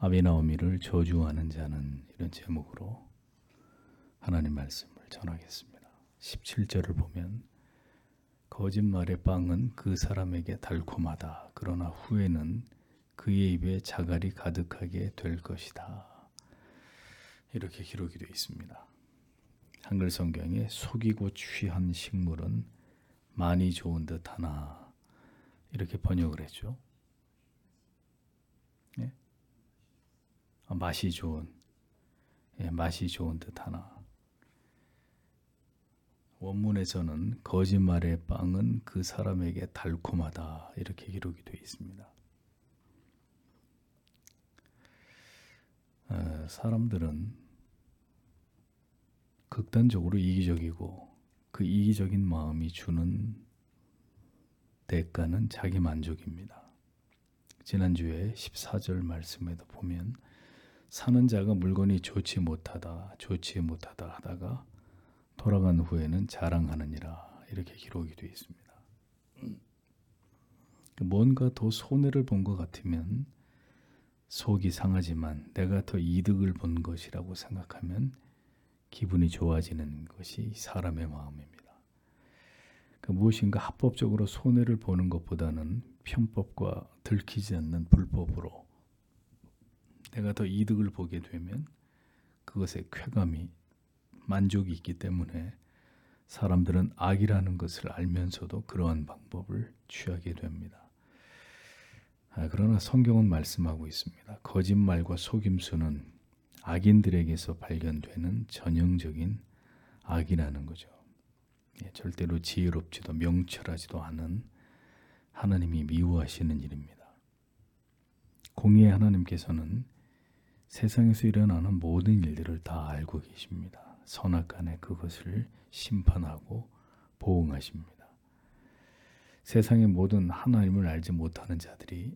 아비나오미를 저주하는 자는, 이런 제목으로 하나님 말씀을 전하겠습니다. 17절을 보면 거짓말의 빵은 그 사람에게 달콤하다. 그러나 후에는 그의 입에 자갈이 가득하게 될 것이다. 이렇게 기록이 되어 있습니다. 한글 성경에 속이고 취한 식물은 많이 좋은 듯하나, 이렇게 번역을 했죠. 예? 맛이 좋은 듯하나, 원문에서는 거짓말의 빵은 그 사람에게 달콤하다, 이렇게 기록이 되어 있습니다. 사람들은 극단적으로 이기적이고, 그 이기적인 마음이 주는 대가는 자기 만족입니다. 지난주에 14절 말씀에도 보면 사는 자가 물건이 좋지 못하다 하다가 돌아간 후에는 자랑하느니라, 이렇게 기록이 되어 있습니다. 뭔가 더 손해를 본 것 같으면 속이 상하지만 내가 더 이득을 본 것이라고 생각하면 기분이 좋아지는 것이 사람의 마음입니다. 무엇인가 합법적으로 손해를 보는 것보다는 편법과 들키지 않는 불법으로 내가 더 이득을 보게 되면 그것에 쾌감이, 만족이 있기 때문에 사람들은 악이라는 것을 알면서도 그러한 방법을 취하게 됩니다. 그러나 성경은 말씀하고 있습니다. 거짓말과 속임수는 악인들에게서 발견되는 전형적인 악이라는 거죠. 절대로 지혜롭지도 명철하지도 않은 하나님이 미워하시는 일입니다. 공의의 하나님께서는 세상에서 일어나는 모든 일들을 다 알고 계십니다. 선악간에 그것을 심판하고 보응하십니다. 세상의 모든 하나님을 알지 못하는 자들이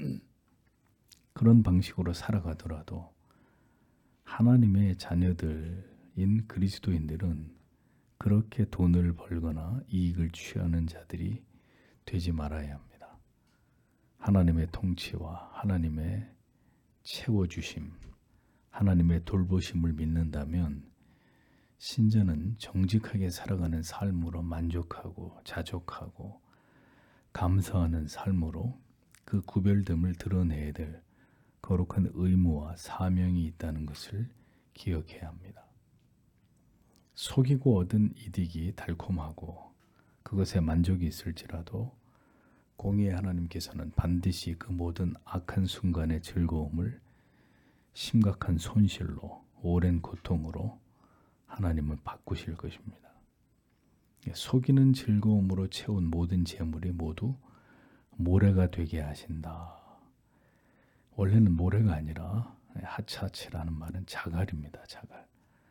그런 방식으로 살아가더라도 하나님의 자녀들인 그리스도인들은 그렇게 돈을 벌거나 이익을 취하는 자들이 되지 말아야 합니다. 하나님의 통치와 하나님의 채워주심, 하나님의 돌보심을 믿는다면 신자는 정직하게 살아가는 삶으로 만족하고 자족하고 감사하는 삶으로 그 구별됨을 드러내야 될 거룩한 의무와 사명이 있다는 것을 기억해야 합니다. 속이고 얻은 이득이 달콤하고 그것에 만족이 있을지라도 공의의 하나님께서는 반드시 그 모든 악한 순간의 즐거움을 심각한 손실로, 오랜 고통으로 하나님은 바꾸실 것입니다. 속이는 즐거움으로 채운 모든 재물이 모두 모래가 되게 하신다. 원래는 모래가 아니라 하차치라는 말은 자갈입니다. 자갈.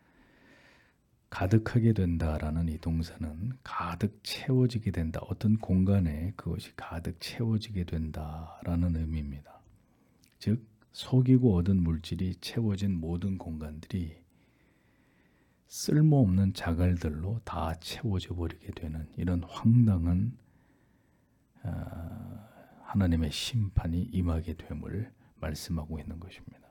가득하게 된다라는 이 동사는 가득 채워지게 된다. 어떤 공간에 그것이 가득 채워지게 된다라는 의미입니다. 즉 속이고 얻은 물질이 채워진 모든 공간들이 쓸모없는 자갈들로 다 채워져 버리게 되는 이런 황당한 하나님의 심판이 임하게 됨을 말씀하고 있는 것입니다.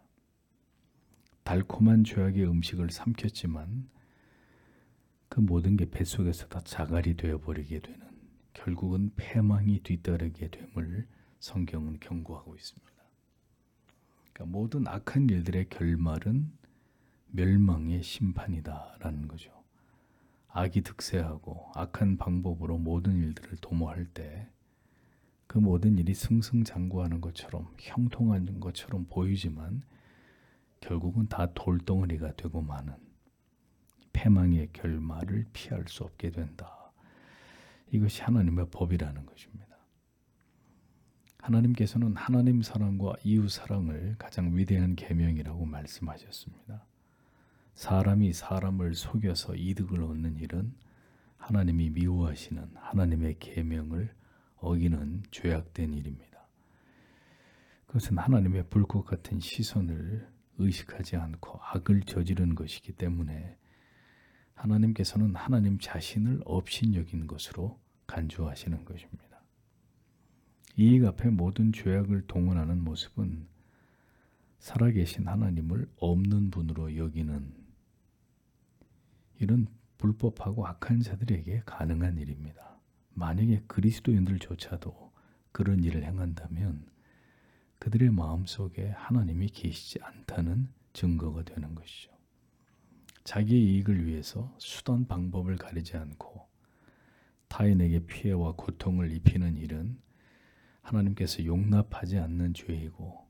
달콤한 죄악의 음식을 삼켰지만 그 모든 게 뱃속에서 다 자갈이 되어버리게 되는, 결국은 패망이 뒤따르게 됨을 성경은 경고하고 있습니다. 그러니까 모든 악한 일들의 결말은 멸망의 심판이다라는 거죠. 악이 득세하고 악한 방법으로 모든 일들을 도모할 때 그 모든 일이 승승장구하는 것처럼 형통한 것처럼 보이지만 결국은 다 돌덩어리가 되고 마는 패망의 결말을 피할 수 없게 된다. 이것이 하나님의 법이라는 것입니다. 하나님께서는 하나님 사랑과 이웃 사랑을 가장 위대한 계명이라고 말씀하셨습니다. 사람이 사람을 속여서 이득을 얻는 일은 하나님이 미워하시는 하나님의 계명을 어기는 죄악된 일입니다. 그것은 하나님의 불꽃 같은 시선을 의식하지 않고 악을 저지른 것이기 때문에 하나님께서는 하나님 자신을 업신여긴 것으로 간주하시는 것입니다. 이익 앞에 모든 죄악을 동원하는 모습은 살아계신 하나님을 없는 분으로 여기는 이런 불법하고 악한 자들에게 가능한 일입니다. 만약에 그리스도인들조차도 그런 일을 행한다면 그들의 마음속에 하나님이 계시지 않다는 증거가 되는 것이죠. 자기의 이익을 위해서 수단 방법을 가리지 않고 타인에게 피해와 고통을 입히는 일은 하나님께서 용납하지 않는 죄이고,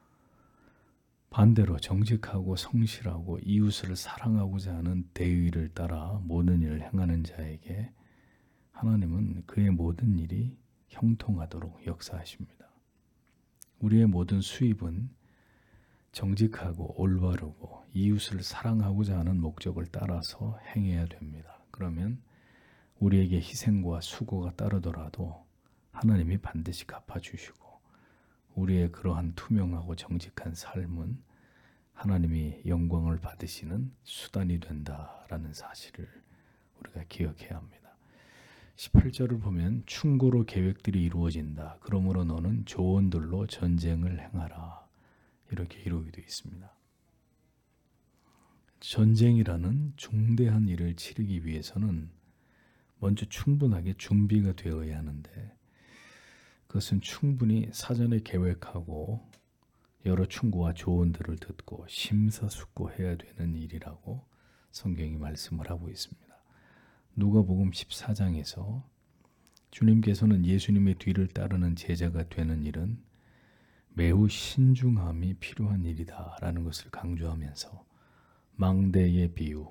반대로 정직하고 성실하고 이웃을 사랑하고자 하는 대의를 따라 모든 일을 행하는 자에게 하나님은 그의 모든 일이 형통하도록 역사하십니다. 우리의 모든 수입은 정직하고 올바르고 이웃을 사랑하고자 하는 목적을 따라서 행해야 됩니다. 그러면 우리에게 희생과 수고가 따르더라도 하나님이 반드시 갚아주시고, 우리의 그러한 투명하고 정직한 삶은 하나님이 영광을 받으시는 수단이 된다라는 사실을 우리가 기억해야 합니다. 18절을 보면 충고로 계획들이 이루어진다. 그러므로 너는 조언들로 전쟁을 행하라. 이렇게 기록이 되어 있습니다. 전쟁이라는 중대한 일을 치르기 위해서는 먼저 충분하게 준비가 되어야 하는데, 그것은 충분히 사전에 계획하고 여러 충고와 조언들을 듣고 심사숙고해야 되는 일이라고 성경이 말씀을 하고 있습니다. 누가복음 14장에서 주님께서는 예수님의 뒤를 따르는 제자가 되는 일은 매우 신중함이 필요한 일이다라는 것을 강조하면서 망대의 비유,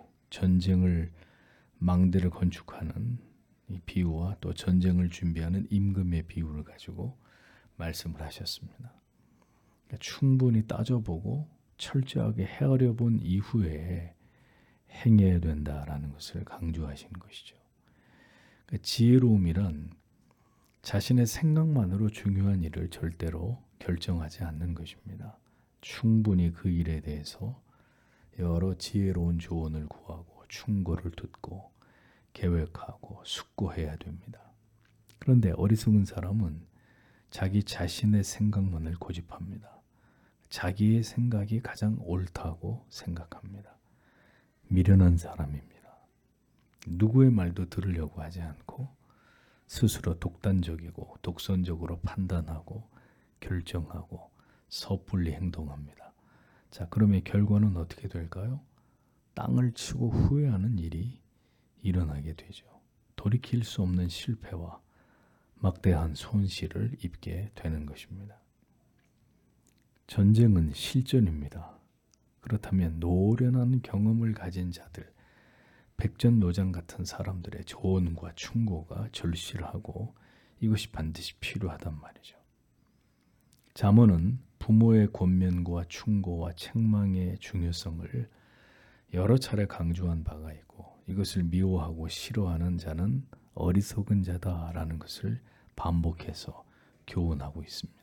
망대를 건축하는 이 비유와 또 전쟁을 준비하는 임금의 비유를 가지고 말씀을 하셨습니다. 그러니까 충분히 따져보고 철저하게 헤아려 본 이후에 행해야 된다라는 것을 강조하신 것이죠. 그러니까 지혜로움이란 자신의 생각만으로 중요한 일을 절대로 결정하지 않는 것입니다. 충분히 그 일에 대해서 여러 지혜로운 조언을 구하고 충고를 듣고 계획하고 숙고해야 됩니다. 그런데 어리석은 사람은 자기 자신의 생각만을 고집합니다. 자기의 생각이 가장 옳다고 생각합니다. 미련한 사람입니다. 누구의 말도 들으려고 하지 않고 스스로 독단적이고 독선적으로 판단하고 결정하고 섣불리 행동합니다. 자, 그러면 결과는 어떻게 될까요? 땅을 치고 후회하는 일이 일어나게 되죠. 돌이킬 수 없는 실패와 막대한 손실을 입게 되는 것입니다. 전쟁은 실전입니다. 그렇다면 노련한 경험을 가진 자들, 백전노장 같은 사람들의 조언과 충고가 절실하고 이것이 반드시 필요하단 말이죠. 잠언은 부모의 권면과 충고와 책망의 중요성을 여러 차례 강조한 바가 있고, 이것을 미워하고 싫어하는 자는 어리석은 자다라는 것을 반복해서 교훈하고 있습니다.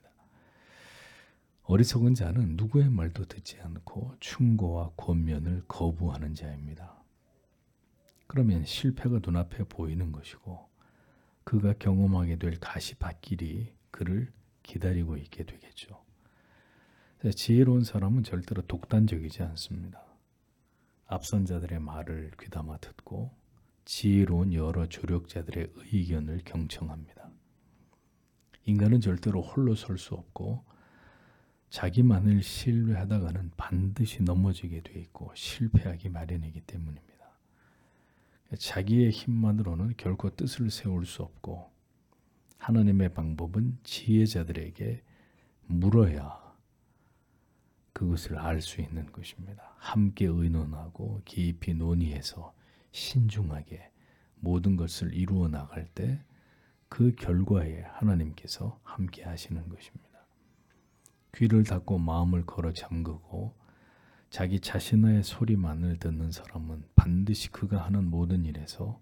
어리석은 자는 누구의 말도 듣지 않고 충고와 권면을 거부하는 자입니다. 그러면 실패가 눈앞에 보이는 것이고 그가 경험하게 될 가시밭길이 그를 기다리고 있게 되겠죠. 지혜로운 사람은 절대로 독단적이지 않습니다. 앞선 자들의 말을 귀담아 듣고 지혜로운 여러 조력자들의 의견을 경청합니다. 인간은 절대로 홀로 설 수 없고 자기만을 신뢰하다가는 반드시 넘어지게 돼 있고 실패하기 마련이기 때문입니다. 자기의 힘만으로는 결코 뜻을 세울 수 없고 하나님의 방법은 지혜자들에게 물어야 그것을 알 수 있는 것입니다. 함께 의논하고 깊이 논의해서 신중하게 모든 것을 이루어 나갈 때 그 결과에 하나님께서 함께 하시는 것입니다. 귀를 닫고 마음을 걸어 잠그고 자기 자신의 소리만을 듣는 사람은 반드시 그가 하는 모든 일에서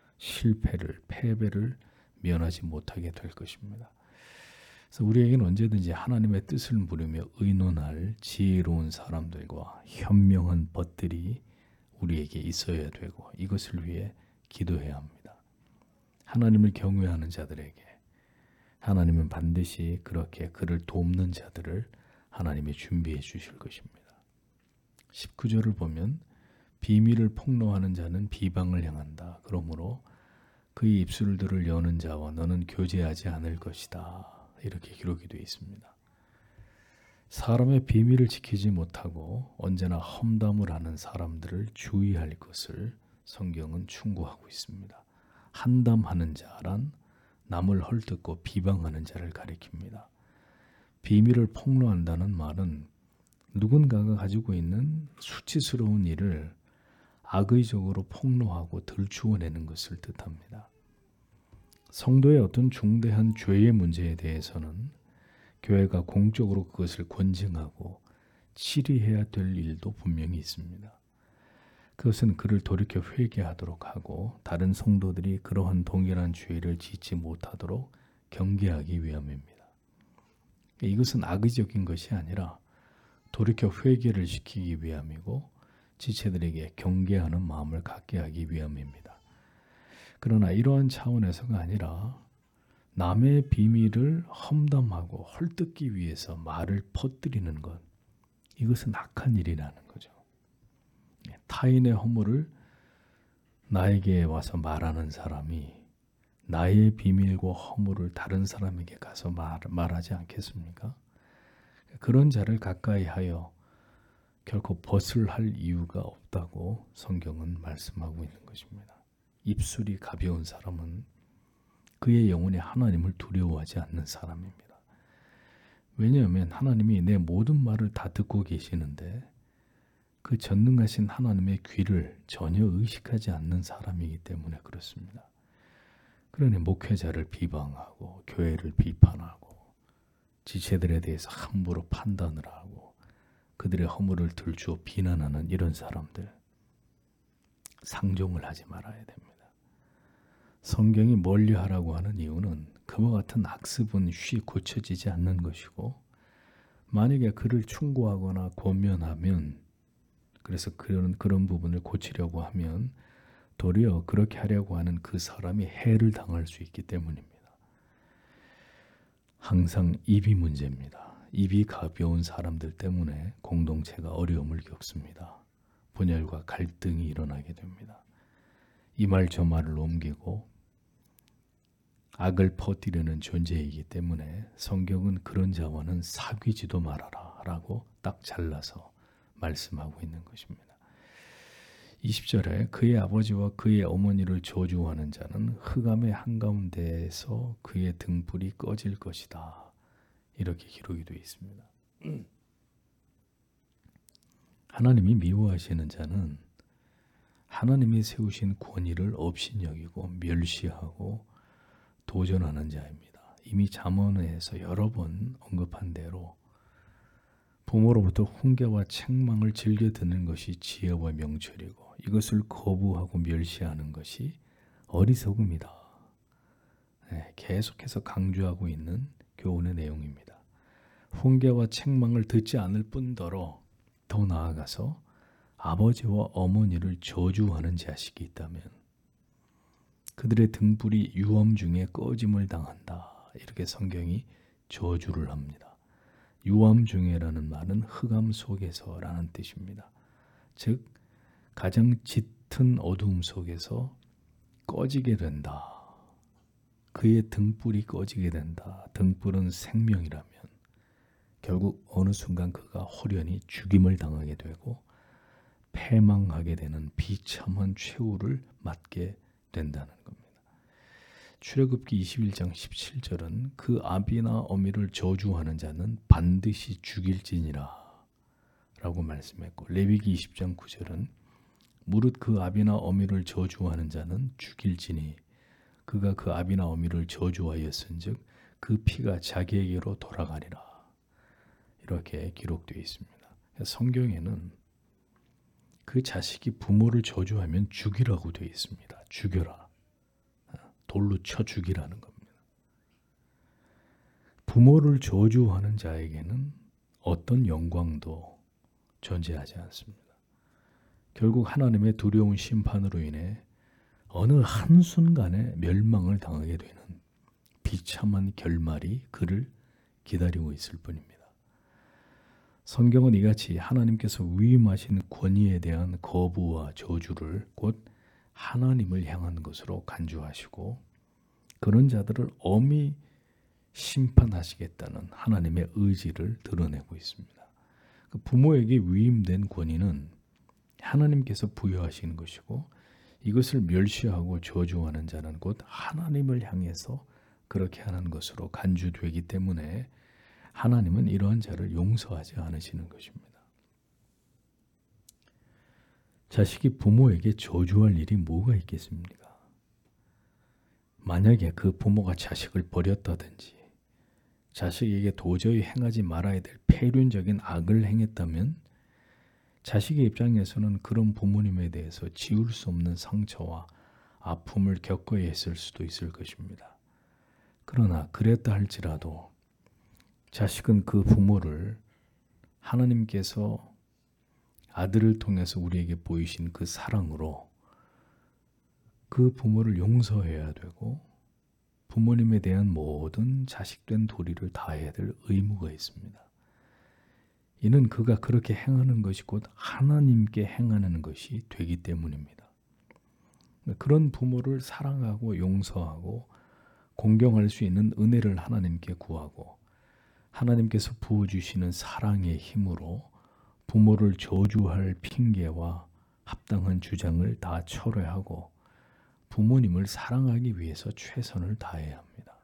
패배를 면하지 못하게 될 것입니다. 그래서 우리에게는 언제든지 하나님의 뜻을 물으며 의논할 지혜로운 사람들과 현명한 벗들이 우리에게 있어야 되고 이것을 위해 기도해야 합니다. 하나님을 경외하는 자들에게 하나님은 반드시 그렇게 그를 돕는 자들을 하나님이 준비해 주실 것입니다. 19절을 보면 비밀을 폭로하는 자는 비방을 향한다. 그러므로 그의 입술들을 여는 자와 너는 교제하지 않을 것이다. 이렇게 기록이 되어 있습니다. 사람의 비밀을 지키지 못하고 언제나 험담을 하는 사람들을 주의할 것을 성경은 충고하고 있습니다. 한담하는 자란 남을 헐뜯고 비방하는 자를 가리킵니다. 비밀을 폭로한다는 말은 누군가가 가지고 있는 수치스러운 일을 악의적으로 폭로하고 들추어내는 것을 뜻합니다. 성도의 어떤 중대한 죄의 문제에 대해서는 교회가 공적으로 그것을 권증하고 치리해야 될 일도 분명히 있습니다. 그것은 그를 돌이켜 회개하도록 하고 다른 성도들이 그러한 동일한 죄를 짓지 못하도록 경계하기 위함입니다. 이것은 악의적인 것이 아니라 돌이켜 회개를 시키기 위함이고 지체들에게 경계하는 마음을 갖게 하기 위함입니다. 그러나 이러한 차원에서가 아니라 남의 비밀을 험담하고 헐뜯기 위해서 말을 퍼뜨리는 것, 이것은 악한 일이라는 거죠. 타인의 허물을 나에게 와서 말하는 사람이 나의 비밀과 허물을 다른 사람에게 가서 말하지 않겠습니까? 그런 자를 가까이 하여 결코 벗을 할 이유가 없다고 성경은 말씀하고 있는 것입니다. 입술이 가벼운 사람은 그의 영혼이 하나님을 두려워하지 않는 사람입니다. 왜냐하면 하나님이 내 모든 말을 다 듣고 계시는데 그 전능하신 하나님의 귀를 전혀 의식하지 않는 사람이기 때문에 그렇습니다. 그러니 목회자를 비방하고 교회를 비판하고 지체들에 대해서 함부로 판단을 하고 그들의 허물을 들추어 비난하는 이런 사람들, 상종을 하지 말아야 됩니다. 성경이 멀리하라고 하는 이유는 그와 같은 악습은 쉬 고쳐지지 않는 것이고 만약에 그를 충고하거나 권면하면 그래서 그런 부분을 고치려고 하면 도리어 그렇게 하려고 하는 그 사람이 해를 당할 수 있기 때문입니다. 항상 입이 문제입니다. 입이 가벼운 사람들 때문에 공동체가 어려움을 겪습니다. 분열과 갈등이 일어나게 됩니다. 이 말 저 말을 옮기고 악을 퍼뜨리는 존재이기 때문에 성경은 그런 자와는 사귀지도 말아라 라고 딱 잘라서 말씀하고 있는 것입니다. 20절에 그의 아버지와 그의 어머니를 저주하는 자는 흑암의 한가운데에서 그의 등불이 꺼질 것이다. 이렇게 기록이 되어 있습니다. 하나님이 미워하시는 자는 하나님이 세우신 권위를 업신여기고 멸시하고 도전하는 자입니다. 이미 잠언에서 여러 번 언급한 대로 부모로부터 훈계와 책망을 즐겨 듣는 것이 지혜와 명철이고 이것을 거부하고 멸시하는 것이 어리석음이다. 계속해서 강조하고 있는 교훈의 내용입니다. 훈계와 책망을 듣지 않을 뿐더러 더 나아가서 아버지와 어머니를 저주하는 자식이 있다면 그들의 등불이 유엄 중에 꺼짐을 당한다. 이렇게 성경이 저주를 합니다. 유엄 중에라는 말은 흑암 속에서라는 뜻입니다. 즉 가장 짙은 어두움 속에서 꺼지게 된다. 그의 등불이 꺼지게 된다. 등불은 생명이라면 결국 어느 순간 그가 홀연히 죽임을 당하게 되고 패망하게 되는 비참한 최후를 맞게 된다는 겁니다. 출애굽기 21장 17절은 그 아비나 어미를 저주하는 자는 반드시 죽일지니라 라고 말씀했고 레위기 20장 9절은 무릇 그 아비나 어미를 저주하는 자는 죽일지니 그가 그 아비나 어미를 저주하였은즉 그 피가 자기에게로 돌아가리라. 이렇게 기록되어 있습니다. 성경에는 그 자식이 부모를 저주하면 죽이라고 되어 있습니다. 죽여라. 돌로 쳐 죽이라는 겁니다. 부모를 저주하는 자에게는 어떤 영광도 존재하지 않습니다. 결국 하나님의 두려운 심판으로 인해 어느 한순간에 멸망을 당하게 되는 비참한 결말이 그를 기다리고 있을 뿐입니다. 성경은 이같이 하나님께서 위임하신 권위에 대한 거부와 저주를 곧 하나님을 향한 것으로 간주하시고 그런 자들을 엄히 심판하시겠다는 하나님의 의지를 드러내고 있습니다. 부모에게 위임된 권위는 하나님께서 부여하시는 것이고 이것을 멸시하고 저주하는 자는 곧 하나님을 향해서 그렇게 하는 것으로 간주되기 때문에 하나님은 이러한 자를 용서하지 않으시는 것입니다. 자식이 부모에게 저주할 일이 뭐가 있겠습니까? 만약에 그 부모가 자식을 버렸다든지 자식에게 도저히 행하지 말아야 될 폐륜적인 악을 행했다면 자식의 입장에서는 그런 부모님에 대해서 지울 수 없는 상처와 아픔을 겪어야 했을 수도 있을 것입니다. 그러나 그랬다 할지라도 자식은 그 부모를 하나님께서 아들을 통해서 우리에게 보이신 그 사랑으로 그 부모를 용서해야 되고 부모님에 대한 모든 자식된 도리를 다해야 될 의무가 있습니다. 이는 그가 그렇게 행하는 것이 곧 하나님께 행하는 것이 되기 때문입니다. 그런 부모를 사랑하고 용서하고 공경할 수 있는 은혜를 하나님께 구하고 하나님께서 부어주시는 사랑의 힘으로 부모를 저주할 핑계와 합당한 주장을 다 철회하고 부모님을 사랑하기 위해서 최선을 다해야 합니다.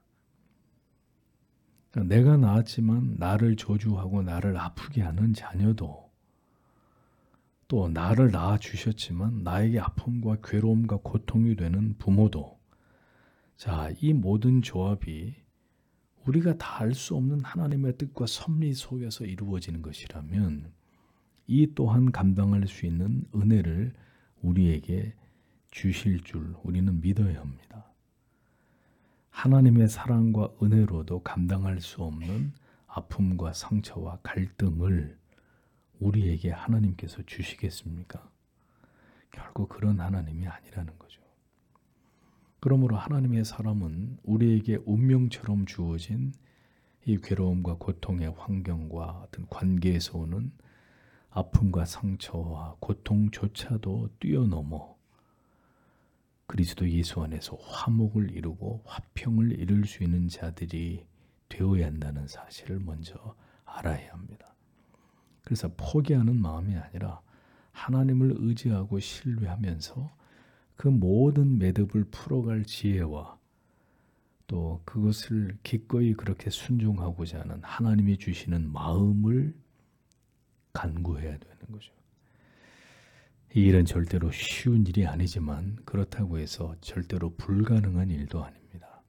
내가 낳았지만 나를 저주하고 나를 아프게 하는 자녀도 또 나를 낳아주셨지만 나에게 아픔과 괴로움과 고통이 되는 부모도 자, 이 모든 조합이 우리가 다 알 수 없는 하나님의 뜻과 섭리 속에서 이루어지는 것이라면 이 또한 감당할 수 있는 은혜를 우리에게 주실 줄 우리는 믿어야 합니다. 하나님의 사랑과 은혜로도 감당할 수 없는 아픔과 상처와 갈등을 우리에게 하나님께서 주시겠습니까? 결국 그런 하나님이 아니라는 거죠. 그러므로 하나님의 사람은 우리에게 운명처럼 주어진 이 괴로움과 고통의 환경과 어떤 관계에서 오는 아픔과 상처와 고통조차도 뛰어넘어 그리스도 예수 안에서 화목을 이루고 화평을 이룰 수 있는 자들이 되어야 한다는 사실을 먼저 알아야 합니다. 그래서 포기하는 마음이 아니라 하나님을 의지하고 신뢰하면서 그 모든 매듭을 풀어갈 지혜와 또 그것을 기꺼이 그렇게 순종하고자 하는 하나님이 주시는 마음을 간구해야 되는 거죠. 이 일은 절대로 쉬운 일이 아니지만 그렇다고 해서 절대로 불가능한 일도 아닙니다.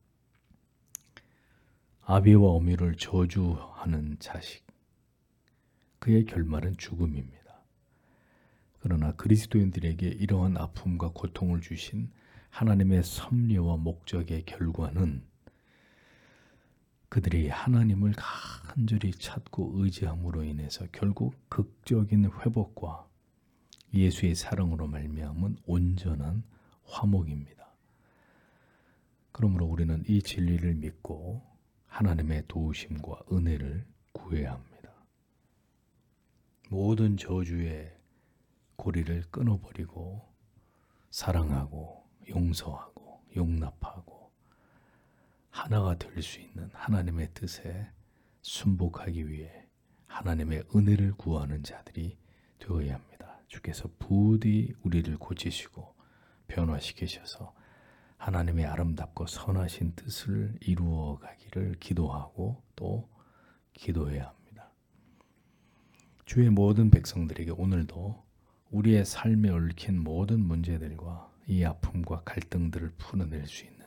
아비와 어미를 저주하는 자식, 그의 결말은 죽음입니다. 그러나 그리스도인들에게 이러한 아픔과 고통을 주신 하나님의 섭리와 목적의 결과는 그들이 하나님을 간절히 찾고 의지함으로 인해서 결국 극적인 회복과 예수의 사랑으로 말미암은 온전한 화목입니다. 그러므로 우리는 이 진리를 믿고 하나님의 도우심과 은혜를 구해야 합니다. 모든 저주의 고리를 끊어버리고 사랑하고 용서하고 용납하고 하나가 될 수 있는 하나님의 뜻에 순복하기 위해 하나님의 은혜를 구하는 자들이 되어야 합니다. 주께서 부디 우리를 고치시고 변화시키셔서 하나님의 아름답고 선하신 뜻을 이루어 가기를 기도하고 또 기도해야 합니다. 주의 모든 백성들에게 오늘도 우리의 삶에 얽힌 모든 문제들과 이 아픔과 갈등들을 풀어낼 수 있는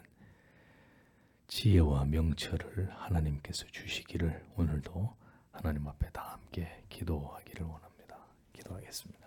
지혜와 명철을 하나님께서 주시기를 오늘도 하나님 앞에 다 함께 기도하기를 원합니다. 기도하겠습니다.